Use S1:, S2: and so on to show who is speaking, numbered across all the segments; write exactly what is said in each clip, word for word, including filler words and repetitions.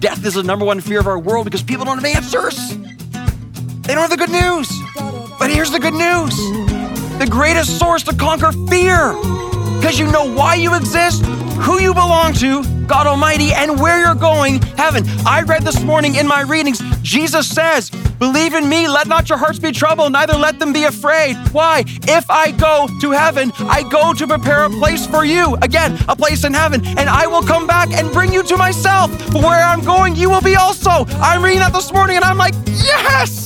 S1: death is the number one fear of our world because people don't have answers. They don't have the good news. But here's the good news. The greatest source to conquer fear, because you know why you exist, who you belong to, God Almighty, and where you're going, heaven. I read this morning in my readings, Jesus says, believe in me, let not your hearts be troubled, neither let them be afraid. Why? If I go to heaven, I go to prepare a place for you. Again, a place in heaven, and I will come back and bring you to myself. But where I'm going, you will be also. I'm reading that this morning, and I'm like, yes!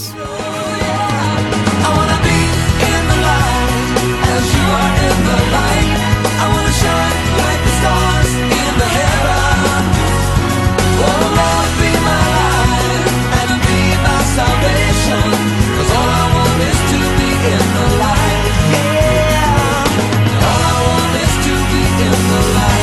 S2: I wanna be in the light as you are in the light. I wanna shine like the stars in the heaven. Oh Lord, be my light and be my salvation. 'Cause all I want is to be in the light. Yeah. All I want is to be in the light.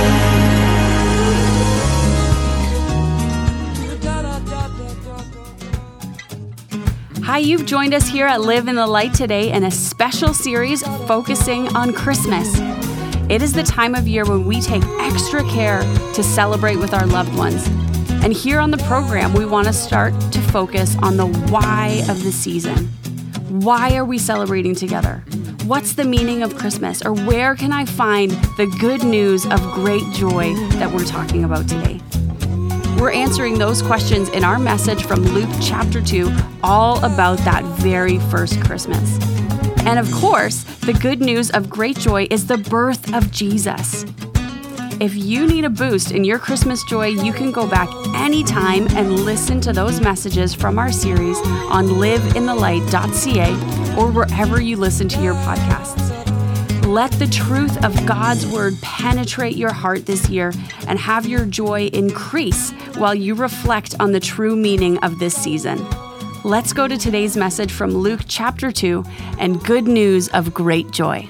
S3: Hi, you've joined us here at Live in the Light today in a special series focusing on Christmas. It is the time of year when we take extra care to celebrate with our loved ones. And here on the program, we want to start to focus on the why of the season. Why are we celebrating together? What's the meaning of Christmas? Or where can I find the good news of great joy that we're talking about today? We're answering those questions in our message from Luke chapter two, all about that very first Christmas. And of course, the good news of great joy is the birth of Jesus. If you need a boost in your Christmas joy, you can go back anytime and listen to those messages from our series on live in the light dot c a or wherever you listen to your podcasts. Let the truth of God's word penetrate your heart this year and have your joy increase while you reflect on the true meaning of this season. Let's go to today's message from Luke chapter two and good news of great joy.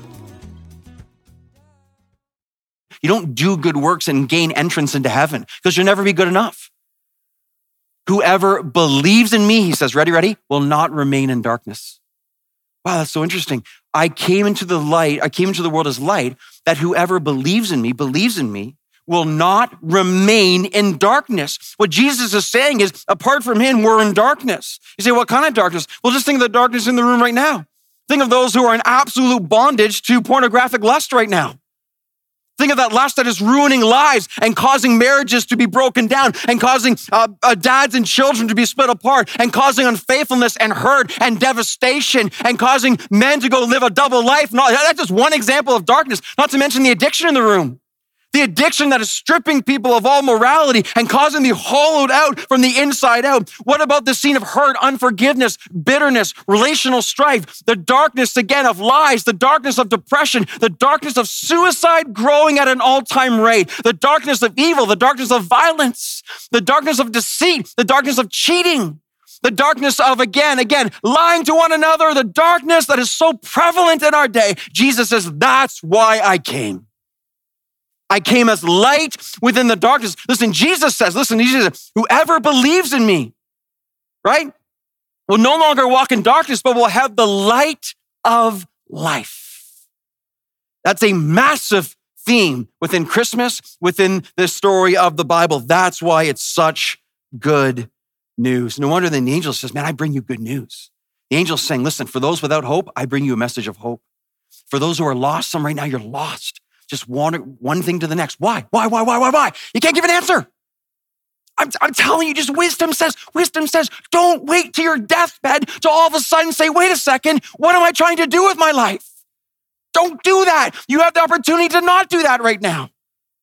S1: You don't do good works and gain entrance into heaven because you'll never be good enough. Whoever believes in me, he says, ready, ready, will not remain in darkness. Wow, that's so interesting. I came into the light, I came into the world as light, that whoever believes in me, believes in me, will not remain in darkness. What Jesus is saying is, apart from him, we're in darkness. You say, what kind of darkness? Well, just think of the darkness in the room right now. Think of those who are in absolute bondage to pornographic lust right now. Think of that lust that is ruining lives and causing marriages to be broken down and causing uh, uh, dads and children to be split apart and causing unfaithfulness and hurt and devastation and causing men to go live a double life. No, that's just one example of darkness, not to mention the addiction in the room. The addiction that is stripping people of all morality and causing the hollowed out from the inside out. What about the scene of hurt, unforgiveness, bitterness, relational strife, the darkness again of lies, the darkness of depression, the darkness of suicide growing at an all-time rate, the darkness of evil, the darkness of violence, the darkness of deceit, the darkness of cheating, the darkness of, again, again, lying to one another, the darkness that is so prevalent in our day. Jesus says, that's why I came. I came as light within the darkness. Listen, Jesus says, listen, Jesus says, whoever believes in me, right, will no longer walk in darkness, but will have the light of life. That's a massive theme within Christmas, within the story of the Bible. That's why it's such good news. No wonder then the angel says, man, I bring you good news. The angel's saying, listen, for those without hope, I bring you a message of hope. For those who are lost, some right now, you're lost. Just one, one thing to the next. Why? Why, why, why, why, why? You can't give an answer. I'm, I'm telling you, just wisdom says, wisdom says, don't wait to your deathbed to all of a sudden say, wait a second, what am I trying to do with my life? Don't do that. You have the opportunity to not do that right now.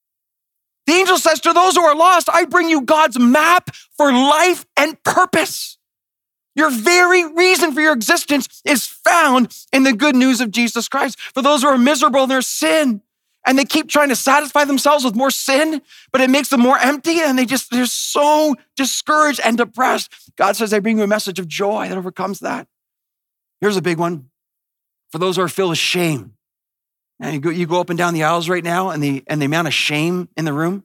S1: The angel says to those who are lost, I bring you God's map for life and purpose. Your very reason for your existence is found in the good news of Jesus Christ. For those who are miserable in their sin, and they keep trying to satisfy themselves with more sin, but it makes them more empty, and they just, they're so discouraged and depressed. God says, I bring you a message of joy that overcomes that. Here's a big one. For those who are filled with shame. And you go, you go up and down the aisles right now, and the, and the amount of shame in the room,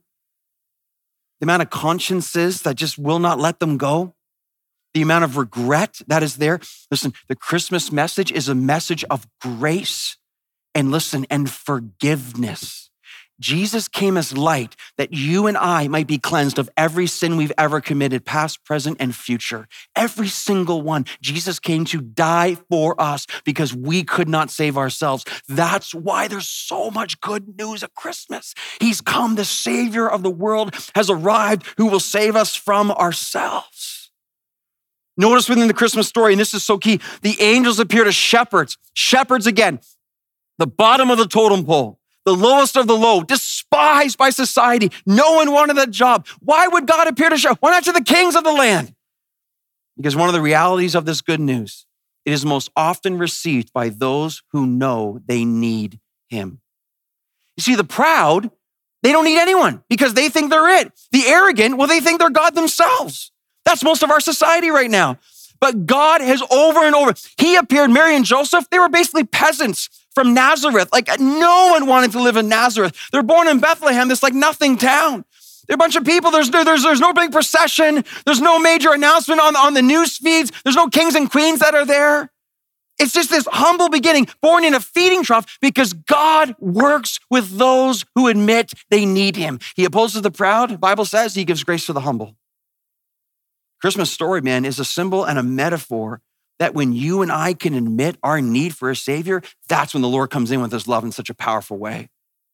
S1: the amount of consciences that just will not let them go, the amount of regret that is there. Listen, the Christmas message is a message of grace. And listen, and forgiveness. Jesus came as light that you and I might be cleansed of every sin we've ever committed, past, present, and future. Every single one. Jesus came to die for us because we could not save ourselves. That's why there's so much good news at Christmas. He's come, the Savior of the world has arrived who will save us from ourselves. Notice within the Christmas story, and this is so key, the angels appear to shepherds. Shepherds again, the bottom of the totem pole. The lowest of the low, despised by society. No one wanted that job. Why would God appear to show? Why not to the kings of the land? Because one of the realities of this good news, it is most often received by those who know they need him. You see, the proud, they don't need anyone because they think they're it. The arrogant, well, they think they're God themselves. That's most of our society right now. But God has over and over, he appeared, Mary and Joseph, they were basically peasants from Nazareth. Like no one wanted to live in Nazareth. They're born in Bethlehem, this like nothing town. They're a bunch of people. There's, there's, there's no big procession. There's no major announcement on, on the news feeds. There's no kings and queens that are there. It's just this humble beginning, born in a feeding trough because God works with those who admit they need him. He opposes the proud. The Bible says he gives grace to the humble. Christmas story, man, is a symbol and a metaphor that when you and I can admit our need for a Savior, that's when the Lord comes in with his love in such a powerful way.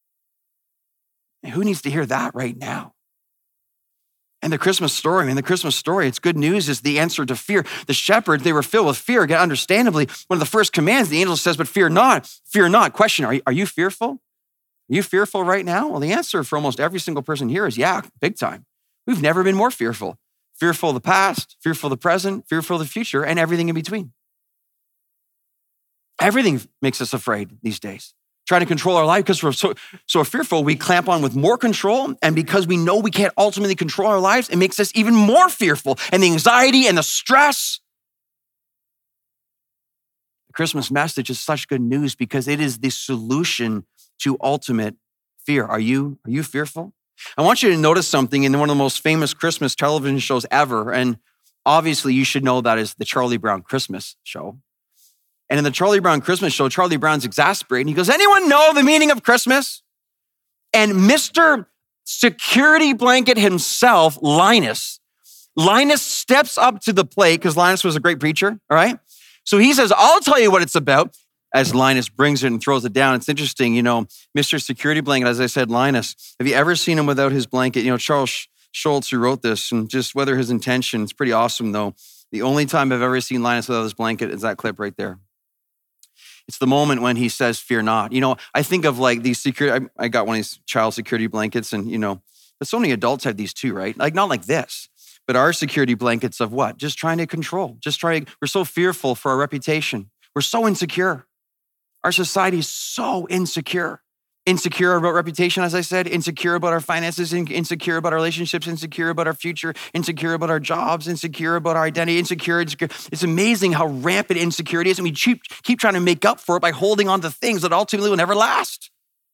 S1: And who needs to hear that right now? And the Christmas story, I mean, the Christmas story, it's good news, is the answer to fear. The shepherds, they were filled with fear. Again, understandably, one of the first commands, the angel says, but fear not, fear not. Question, are you, are you fearful? Are you fearful right now? Well, the answer for almost every single person here is yeah, big time. We've never been more fearful. Fearful of the past, fearful of the present, fearful of the future, and everything in between. Everything makes us afraid these days. Trying to control our life because we're so, so fearful, we clamp on with more control. And because we know we can't ultimately control our lives, it makes us even more fearful. And the anxiety and the stress. The Christmas message is such good news because it is the solution to ultimate fear. Are you, are you fearful? I want you to notice something in one of the most famous Christmas television shows ever. And obviously you should know that is the Charlie Brown Christmas show. And in the Charlie Brown Christmas show, Charlie Brown's exasperated. He goes, anyone know the meaning of Christmas? And Mister Security Blanket himself, Linus, Linus steps up to the plate because Linus was a great preacher, all right? So he says, I'll tell you what it's about. As Linus brings it and throws it down, it's interesting, you know, Mister Security Blanket, as I said, Linus, have you ever seen him without his blanket? You know, Charles Schultz, who wrote this, and just whether his intention, it's pretty awesome though. The only time I've ever seen Linus without his blanket is that clip right there. It's the moment when he says, fear not. You know, I think of like these security, I, I got one of these child security blankets and, you know, but so many adults have these too, right? Like not like this, but our security blankets of what? Just trying to control, just trying, we're so fearful for our reputation. We're so insecure. Our society is so insecure. Insecure about reputation, as I said, insecure about our finances, insecure about our relationships, insecure about our future, insecure about our jobs, insecure about our identity, insecure, insecure. It's amazing how rampant insecurity is, and we keep, keep trying to make up for it by holding on to things that ultimately will never last.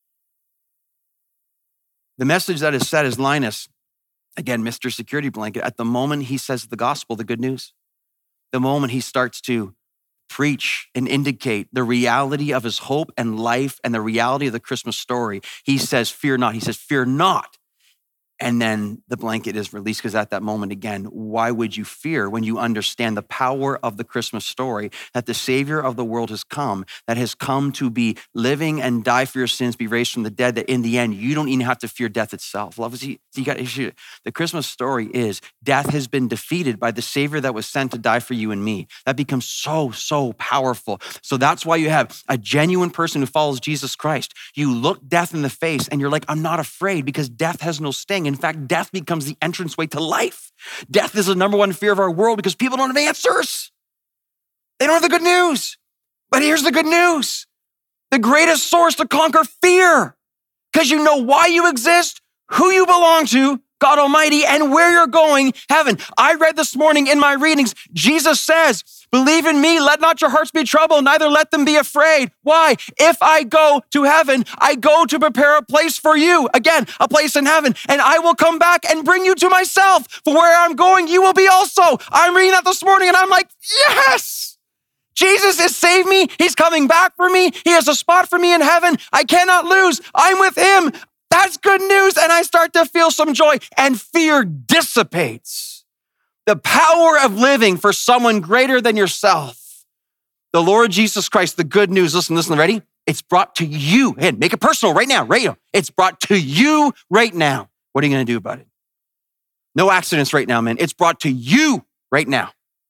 S1: The message that is said is Linus, again, Mister Security Blanket, at the moment he says the gospel, the good news, the moment he starts to preach and indicate the reality of his hope and life and the reality of the Christmas story, he says, fear not. He says, fear not. And then the blanket is released because at that moment, again, why would you fear when you understand the power of the Christmas story that the Savior of the world has come, that has come to be living and die for your sins, be raised from the dead, that in the end, you don't even have to fear death itself. Love, you got the Christmas story is death has been defeated by the Savior that was sent to die for you and me. That becomes so, so powerful. So that's why you have a genuine person who follows Jesus Christ. You look death in the face and you're like, I'm not afraid because death has no sting. In fact, death becomes the entranceway to life. Death is the number one fear of our world because people don't have answers. They don't have the good news. But here's the good news. The greatest source to conquer fear, because you know why you exist, who you belong to, God Almighty, and where you're going, heaven. I read this morning in my readings, Jesus says, believe in me, let not your hearts be troubled, neither let them be afraid. Why? If I go to heaven, I go to prepare a place for you. Again, a place in heaven, and I will come back and bring you to myself. For where I'm going, you will be also. I'm reading that this morning, and I'm like, yes! Jesus has saved me. He's coming back for me. He has a spot for me in heaven. I cannot lose. I'm with him. That's good news. And I start to feel some joy and fear dissipates. The power of living for someone greater than yourself. The Lord Jesus Christ, the good news. Listen, listen, ready? It's brought to you. Hey, make it personal right now, right now. It's brought to you right now. What are you going to do about it? No accidents right now, man. It's brought to you right now.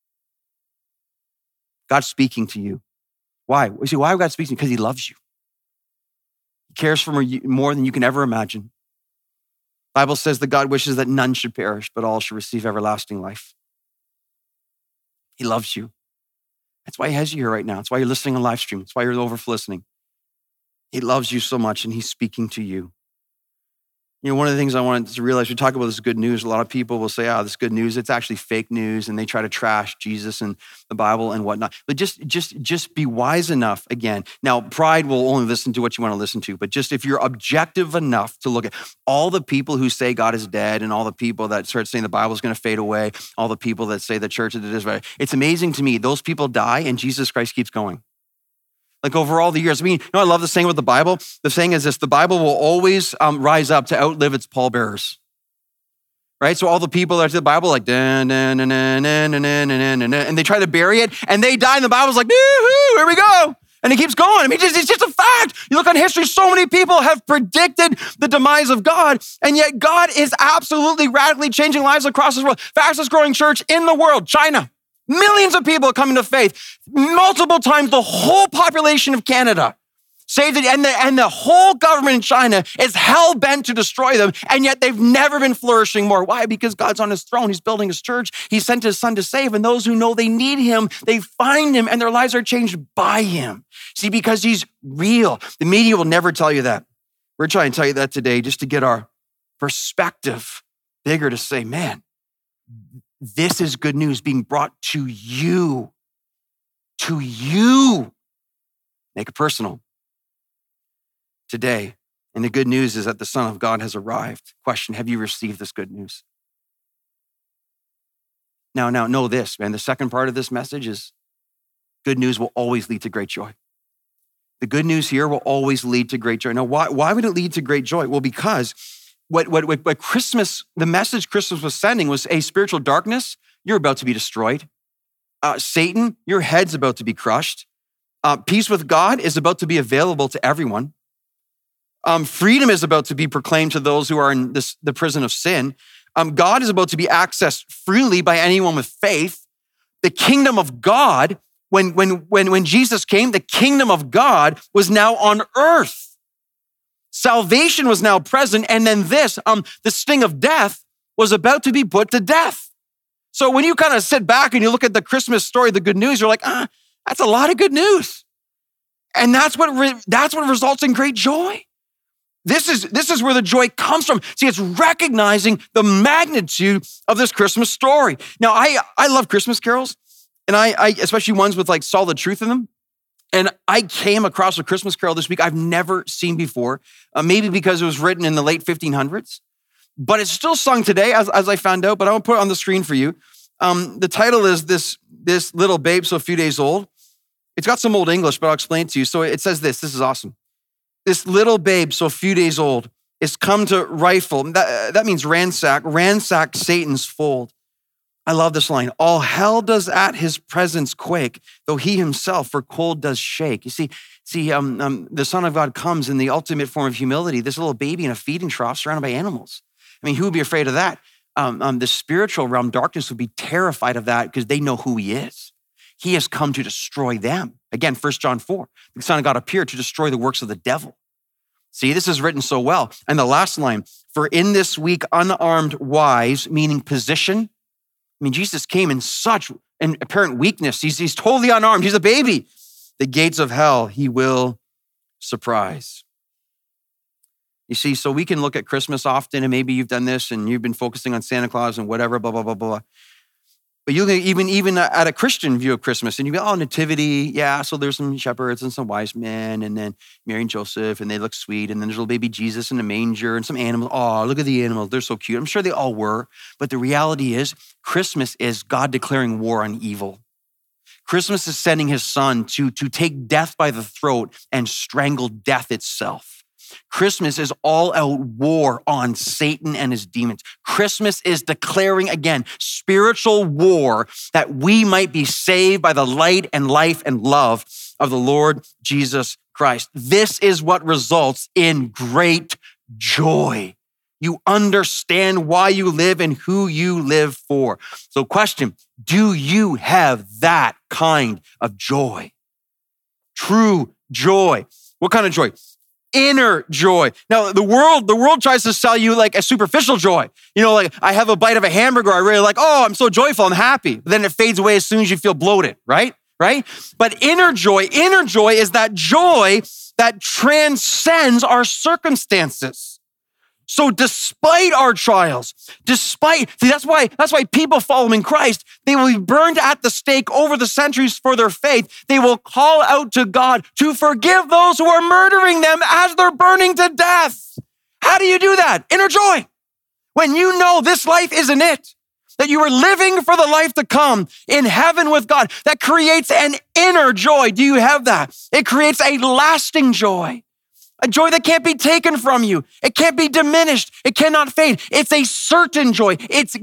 S1: God's speaking to you. Why? You see, why would God speak to you? Because he loves you. He cares for more than you can ever imagine. The Bible says that God wishes that none should perish, but all should receive everlasting life. He loves you. That's why he has you here right now. That's why you're listening on live stream. That's why you're over for listening. He loves you so much and he's speaking to you. You know, one of the things I wanted to realize, we talk about this good news. A lot of people will say, oh, this good news, it's actually fake news. And they try to trash Jesus and the Bible and whatnot. But just, just, just be wise enough again. Now, pride will only listen to what you want to listen to. But just if you're objective enough to look at all the people who say God is dead and all the people that start saying the Bible is going to fade away, all the people that say the church is this, it's amazing to me. Those people die and Jesus Christ keeps going. Like over all the years. I mean, you know, I love the saying with the Bible. The saying is this: the Bible will always um, rise up to outlive its pallbearers. Right? So all the people that are to the Bible, like, dun, dun, dun, dun, dun, dun, dun, dun, dun, and they try to bury it, and they die, and the Bible's like, woo-hoo, here we go. And it keeps going. I mean, it's just a fact. You look on history, so many people have predicted the demise of God, and yet God is absolutely radically changing lives across this world. Fastest growing church in the world, China. Millions of people are coming to faith. Multiple times the whole population of Canada saved it. And the, and the whole government in China is hell-bent to destroy them. And yet they've never been flourishing more. Why? Because God's on his throne. He's building his church. He sent his son to save. And those who know they need him, they find him and their lives are changed by him. See, because he's real. The media will never tell you that. We're trying to tell you that today just to get our perspective bigger, to say, man, this is good news being brought to you. To you. Make it personal. Today. And the good news is that the Son of God has arrived. Question, have you received this good news? Now, now, know this, man. The second part of this message is good news will always lead to great joy. The good news here will always lead to great joy. Now, why, why would it lead to great joy? Well, because What, what, what Christmas, the message Christmas was sending was a spiritual darkness, you're about to be destroyed. Uh, Satan, your head's about to be crushed. Uh, peace with God is about to be available to everyone. Um, freedom is about to be proclaimed to those who are in this, the prison of sin. Um, God is about to be accessed freely by anyone with faith. The kingdom of God, when, when, when, when Jesus came, the kingdom of God was now on earth. Salvation was now present, and then this, um, the sting of death was about to be put to death. So when you kind of sit back and you look at the Christmas story, the good news, you're like, ah, that's a lot of good news. And that's what re- that's what results in great joy. This is, this is where the joy comes from. See, it's recognizing the magnitude of this Christmas story. Now, I, I love Christmas carols, and I, I especially ones with like solid truth in them. And I came across a Christmas carol this week I've never seen before, uh, maybe because it was written in the late fifteen hundreds, but it's still sung today, as, as I found out, but I won't put it on the screen for you. Um, the title is this, this Little Babe So Few Days Old. It's got some old English, but I'll explain it to you. So it says this, this is awesome. This little babe so few days old is come to rifle, that, that means ransack, ransack Satan's fold. I love this line. All hell does at his presence quake, though he himself for cold does shake. You see, see, um, um, the Son of God comes in the ultimate form of humility, this little baby in a feeding trough surrounded by animals. I mean, who would be afraid of that? Um, um, the spiritual realm, darkness, would be terrified of that because they know who he is. He has come to destroy them. Again, First John four, the Son of God appeared to destroy the works of the devil. See, this is written so well. And the last line, for in this weak unarmed wise, meaning position, I mean, Jesus came in such an apparent weakness. He's, he's totally unarmed. He's a baby. The gates of hell he will surprise. You see, so we can look at Christmas often, and maybe you've done this and you've been focusing on Santa Claus and whatever, blah, blah, blah, blah. But you can even, even at a Christian view of Christmas, and you go, oh, nativity, yeah, so there's some shepherds and some wise men, and then Mary and Joseph, and they look sweet, and then there's little baby Jesus in a manger, and some animals. Oh, look at the animals, they're so cute. I'm sure they all were, but the reality is, Christmas is God declaring war on evil. Christmas is sending his son to, to take death by the throat and strangle death itself. Christmas is all out war on Satan and his demons. Christmas is declaring again spiritual war that we might be saved by the light and life and love of the Lord Jesus Christ. This is what results in great joy. You understand why you live and who you live for. So question, do you have that kind of joy? True joy. What kind of joy? Inner joy. Now, the world, the world tries to sell you like a superficial joy. You know, like I have a bite of a hamburger, I really like, oh, I'm so joyful, I'm happy. But then it fades away as soon as you feel bloated, right? Right? But inner joy, inner joy is that joy that transcends our circumstances. So despite our trials, despite, see, that's why, that's why people following Christ, they will be burned at the stake over the centuries for their faith. They will call out to God to forgive those who are murdering them as they're burning to death. How do you do that? Inner joy. When you know this life isn't it, that you are living for the life to come in heaven with God, that creates an inner joy. Do you have that? It creates a lasting joy. A joy that can't be taken from you. It can't be diminished. It cannot fade. It's a certain joy. It's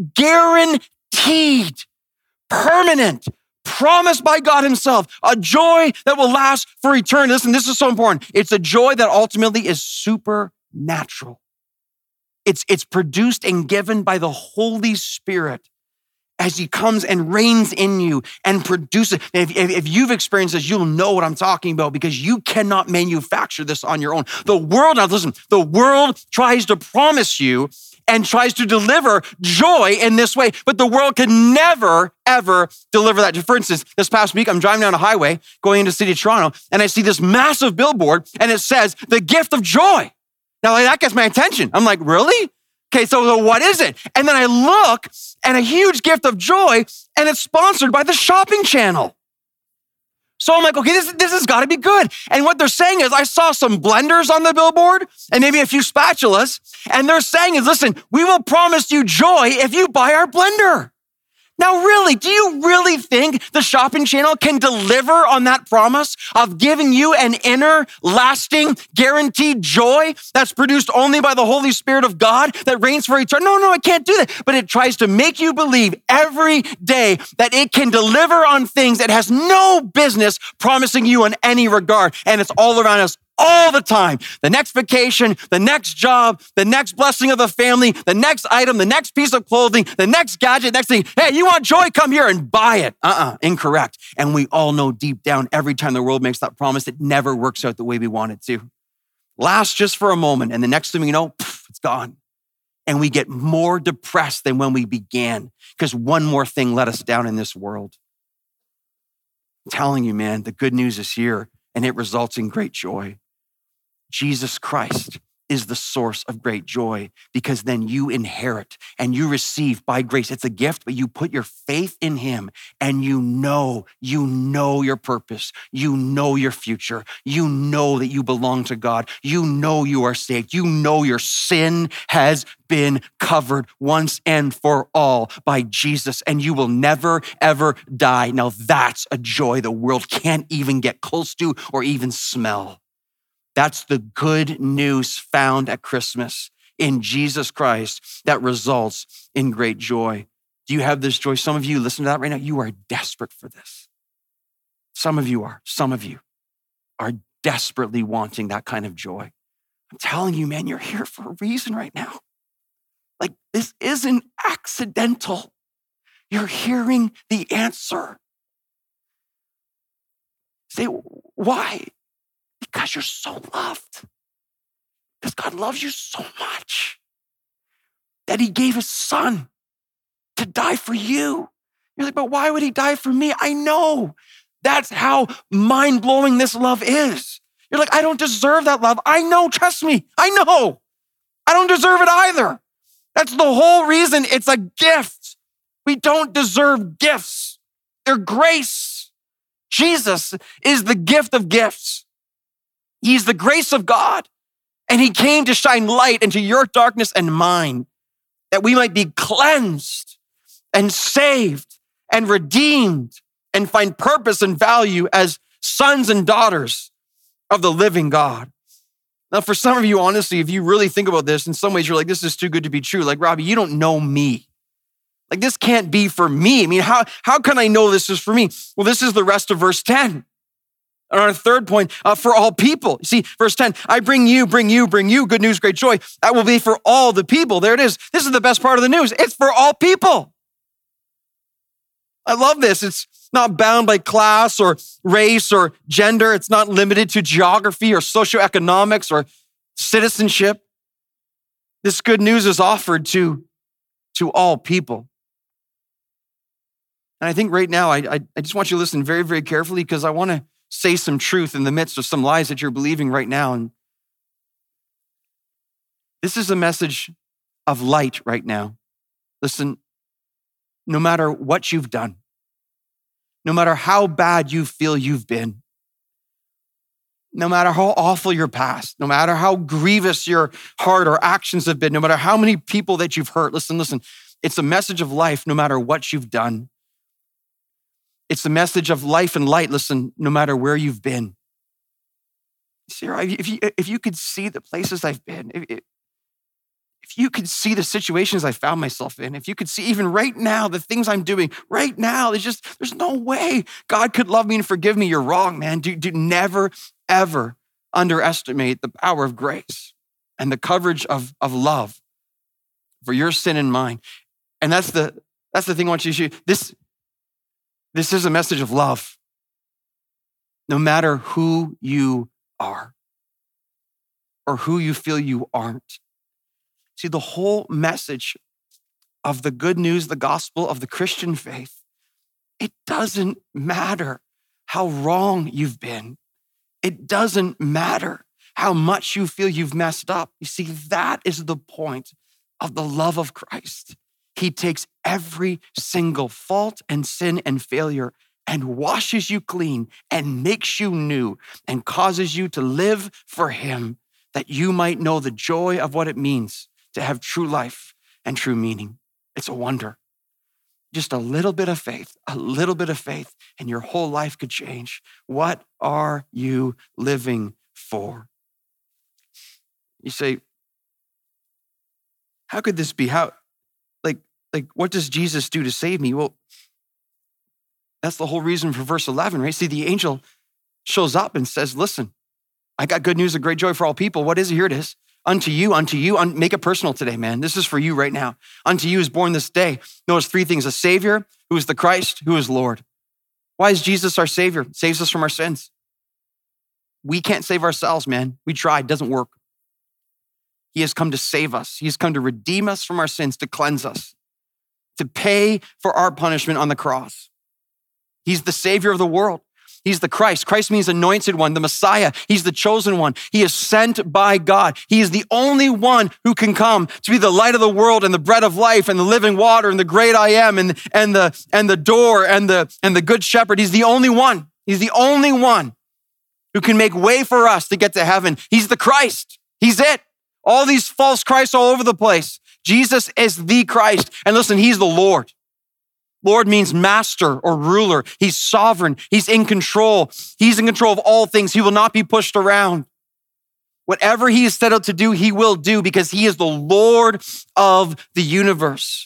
S1: guaranteed, permanent, promised by God himself. A joy that will last for eternity. Listen, this is so important. It's a joy that ultimately is supernatural. It's, it's produced and given by the Holy Spirit as he comes and reigns in you and produces. If, if, if you've experienced this, you'll know what I'm talking about because you cannot manufacture this on your own. The world, now listen, the world tries to promise you and tries to deliver joy in this way, but the world can never, ever deliver that. For instance, this past week, I'm driving down a highway going into the city of Toronto, and I see this massive billboard, and it says, the gift of joy. Now, like, that gets my attention. I'm like, really? Okay, so, so what is it? And then I look, and a huge gift of joy, and it's sponsored by the Shopping Channel. So I'm like, okay, this, this has got to be good. And what they're saying is, I saw some blenders on the billboard and maybe a few spatulas. And they're saying is, listen, we will promise you joy if you buy our blender. Now, really, do you really think the Shopping Channel can deliver on that promise of giving you an inner, lasting, guaranteed joy that's produced only by the Holy Spirit of God that reigns for eternity? No, no, it can't do that. But it tries to make you believe every day that it can deliver on things it has no business promising you in any regard. And it's all around us all the time. The next vacation, the next job, the next blessing of the family, the next item, the next piece of clothing, the next gadget, next thing. Hey, you want joy? Come here and buy it. Uh-uh, incorrect. And we all know deep down, every time the world makes that promise, it never works out the way we want it to. Lasts just for a moment, and the next thing we know, poof, it's gone. And we get more depressed than when we began because one more thing let us down in this world. I'm telling you, man, the good news is here, and it results in great joy. Jesus Christ is the source of great joy because then you inherit and you receive by grace. It's a gift, but you put your faith in him and you know, you know your purpose. You know your future. You know that you belong to God. You know you are saved. You know your sin has been covered once and for all by Jesus, and you will never, ever die. Now that's a joy the world can't even get close to or even smell. That's the good news found at Christmas in Jesus Christ that results in great joy. Do you have this joy? Some of you, listen to that right now, you are desperate for this. Some of you are, some of you are desperately wanting that kind of joy. I'm telling you, man, you're here for a reason right now. Like, this isn't accidental. You're hearing the answer. Say, why? Because you're so loved. Because God loves you so much that he gave his son to die for you. You're like, but why would he die for me? I know. That's how mind-blowing this love is. You're like, I don't deserve that love. I know, trust me. I know. I don't deserve it either. That's the whole reason it's a gift. We don't deserve gifts. They're grace. Jesus is the gift of gifts. He's the grace of God, and he came to shine light into your darkness and mine, that we might be cleansed and saved and redeemed and find purpose and value as sons and daughters of the living God. Now, for some of you, honestly, if you really think about this, in some ways you're like, this is too good to be true. Like, Robbie, you don't know me. Like, this can't be for me. I mean, how, how can I know this is for me? Well, this is the rest of verse ten. And our third point, uh, for all people. You see, verse ten, I bring you, bring you, bring you good news, great joy. That will be for all the people. There it is. This is the best part of the news. It's for all people. I love this. It's not bound by class or race or gender. It's not limited to geography or socioeconomics or citizenship. This good news is offered to, to all people. And I think right now, I, I, I just want you to listen very, very carefully because I want to say some truth in the midst of some lies that you're believing right now. And this is a message of light right now. Listen, no matter what you've done, no matter how bad you feel you've been, no matter how awful your past, no matter how grievous your heart or actions have been, no matter how many people that you've hurt, listen, listen, it's a message of life no matter what you've done. It's the message of life and light, listen, no matter where you've been. Sarah, if you, if you could see the places I've been, if, if you could see the situations I found myself in, if you could see even right now the things I'm doing right now, there's just, there's no way God could love me and forgive me. You're wrong, man. Do, do never, ever underestimate the power of grace and the coverage of, of love for your sin and mine. And that's the, that's the thing I want you to see. This, This is a message of love, no matter who you are or who you feel you aren't. See, the whole message of the good news, the gospel of the Christian faith, it doesn't matter how wrong you've been. It doesn't matter how much you feel you've messed up. You see, that is the point of the love of Christ. He takes every single fault and sin and failure and washes you clean and makes you new and causes you to live for him that you might know the joy of what it means to have true life and true meaning. It's a wonder. Just a little bit of faith, a little bit of faith, and your whole life could change. What are you living for? You say, how could this be? How? Like, like, what does Jesus do to save me? Well, that's the whole reason for verse eleven, right? See, the angel shows up and says, listen, I got good news of great joy for all people. What is it? Here it is. Unto you, unto you, un- make it personal today, man. This is for you right now. Unto you is born this day. Notice three things: a Savior, who is the Christ, who is Lord. Why is Jesus our Savior? Saves us from our sins. We can't save ourselves, man. We tried, doesn't work. He has come to save us. He has come to redeem us from our sins, to cleanse us, to pay for our punishment on the cross. He's the Savior of the world. He's the Christ. Christ means anointed one, the Messiah. He's the chosen one. He is sent by God. He is the only one who can come to be the light of the world and the bread of life and the living water and the great I am and, and, the, and the door and the, and the good shepherd. He's the only one. He's the only one who can make way for us to get to heaven. He's the Christ. He's it. All these false Christs all over the place. Jesus is the Christ. And listen, he's the Lord. Lord means master or ruler. He's sovereign. He's in control. He's in control of all things. He will not be pushed around. Whatever he is set out to do, he will do because he is the Lord of the universe.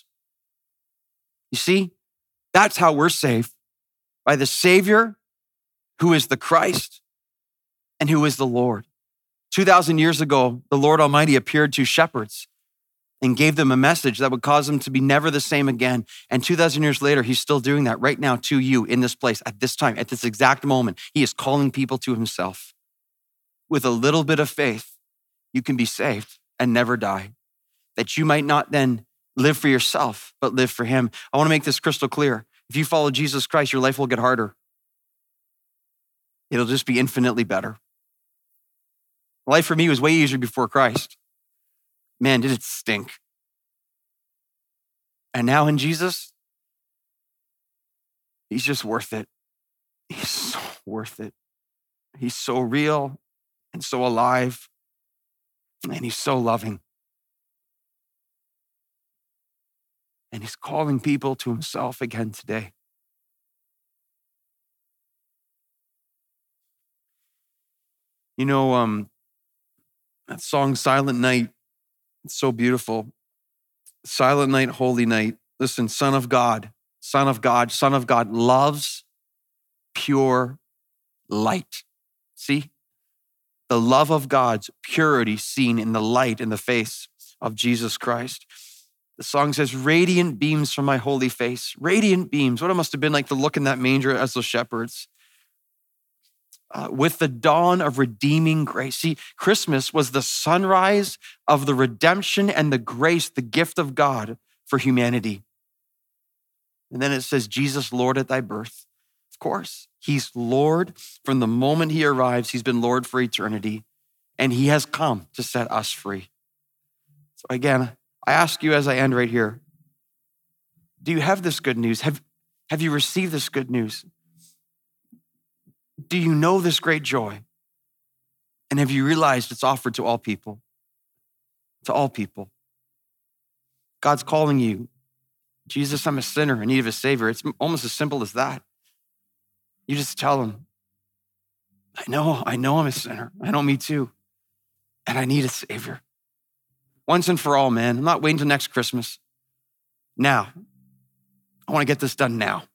S1: You see, that's how we're saved, by the Savior who is the Christ and who is the Lord. two thousand years ago, the Lord Almighty appeared to shepherds and gave them a message that would cause them to be never the same again. And two thousand years later, he's still doing that right now to you in this place, at this time, at this exact moment. He is calling people to himself. With a little bit of faith, you can be saved and never die, that you might not then live for yourself, but live for him. I want to make this crystal clear. If you follow Jesus Christ, your life will get harder. It'll just be infinitely better. Life for me was way easier before Christ. Man, did it stink. And now in Jesus, he's just worth it. He's so worth it. He's so real and so alive, and he's so loving. And he's calling people to himself again today. You know, um, That song, Silent Night, it's so beautiful. Silent night, holy night. Listen, Son of God, Son of God, Son of God loves pure light. See? The love of God's purity seen in the light in the face of Jesus Christ. The song says, radiant beams from my holy face. Radiant beams. What it must have been like to look in that manger as those shepherds. Uh, with the dawn of redeeming grace. See, Christmas was the sunrise of the redemption and the grace, the gift of God for humanity. And then it says, Jesus, Lord at thy birth. Of course, he's Lord from the moment he arrives. He's been Lord for eternity, and he has come to set us free. So again, I ask you as I end right here, do you have this good news? Have, have you received this good news? Do you know this great joy? And have you realized it's offered to all people? To all people. God's calling you. Jesus, I'm a sinner in need of a savior. It's almost as simple as that. You just tell him, I know, I know I'm a sinner. I know me too. And I need a savior. Once and for all, man. I'm not waiting till next Christmas. Now. I want to get this done now.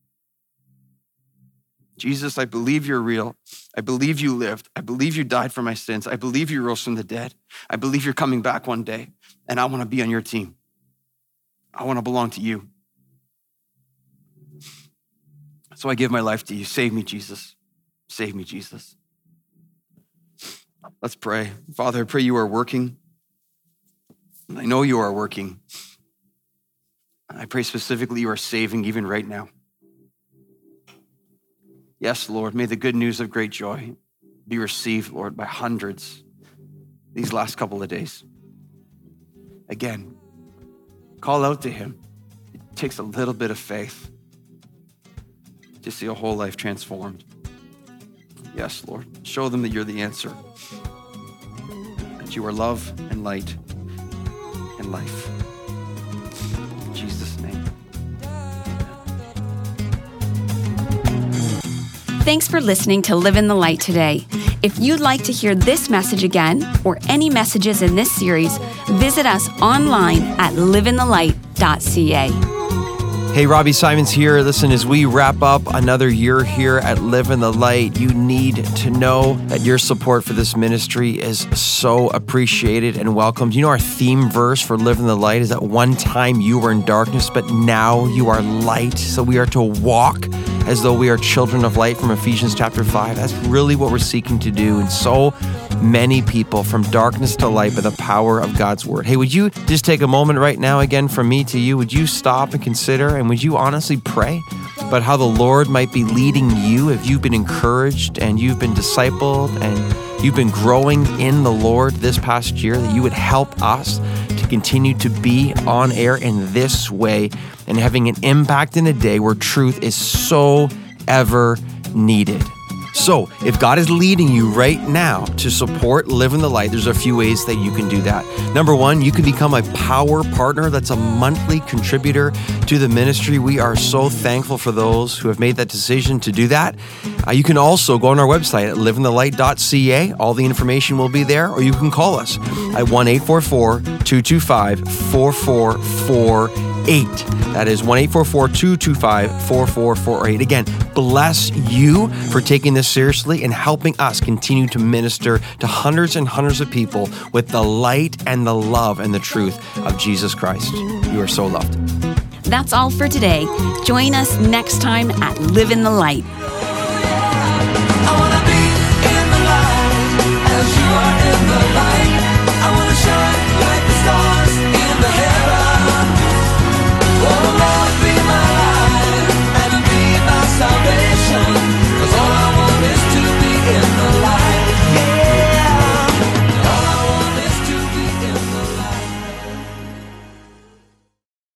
S1: Jesus, I believe you're real. I believe you lived. I believe you died for my sins. I believe you rose from the dead. I believe you're coming back one day, and I want to be on your team. I want to belong to you. So I give my life to you. Save me, Jesus. Save me, Jesus. Let's pray. Father, I pray you are working. And I know you are working. I pray specifically you are saving even right now. Yes, Lord, may the good news of great joy be received, Lord, by hundreds these last couple of days. Again, call out to him. It takes a little bit of faith to see a whole life transformed. Yes, Lord, show them that you're the answer, that you are love and light and life. In Jesus' name.
S3: Thanks for listening to Live in the Light today. If you'd like to hear this message again or any messages in this series, visit us online at live in the light dot c a.
S4: Hey, Robbie Simons here. Listen, as we wrap up another year here at Live in the Light, you need to know that your support for this ministry is so appreciated and welcomed. You know, our theme verse for Live in the Light is that one time you were in darkness, but now you are light. So we are to walk as though we are children of light from Ephesians chapter five. That's really what we're seeking to do. And so many people from darkness to light by the power of God's word. Hey, would you just take a moment right now again from me to you? Would you stop and consider, and would you honestly pray about how the Lord might be leading you if you've been encouraged and you've been discipled and you've been growing in the Lord this past year, that you would help us to continue to be on air in this way and having an impact in a day where truth is so ever needed. So if God is leading you right now to support Live in the Light, there's a few ways that you can do that. Number one, you can become a power partner. That's a monthly contributor to the ministry. We are so thankful for those who have made that decision to do that. Uh, you can also go on our website at live in the light dot c a. All the information will be there, or you can call us at one eight four four, two two five, four four four eight. That is one eight four four, two two five, four four four eight. Again, bless you for taking this seriously and helping us continue to minister to hundreds and hundreds of people with the light and the love and the truth of Jesus Christ. You are so loved.
S3: That's all for today. Join us next time at Live in the Light.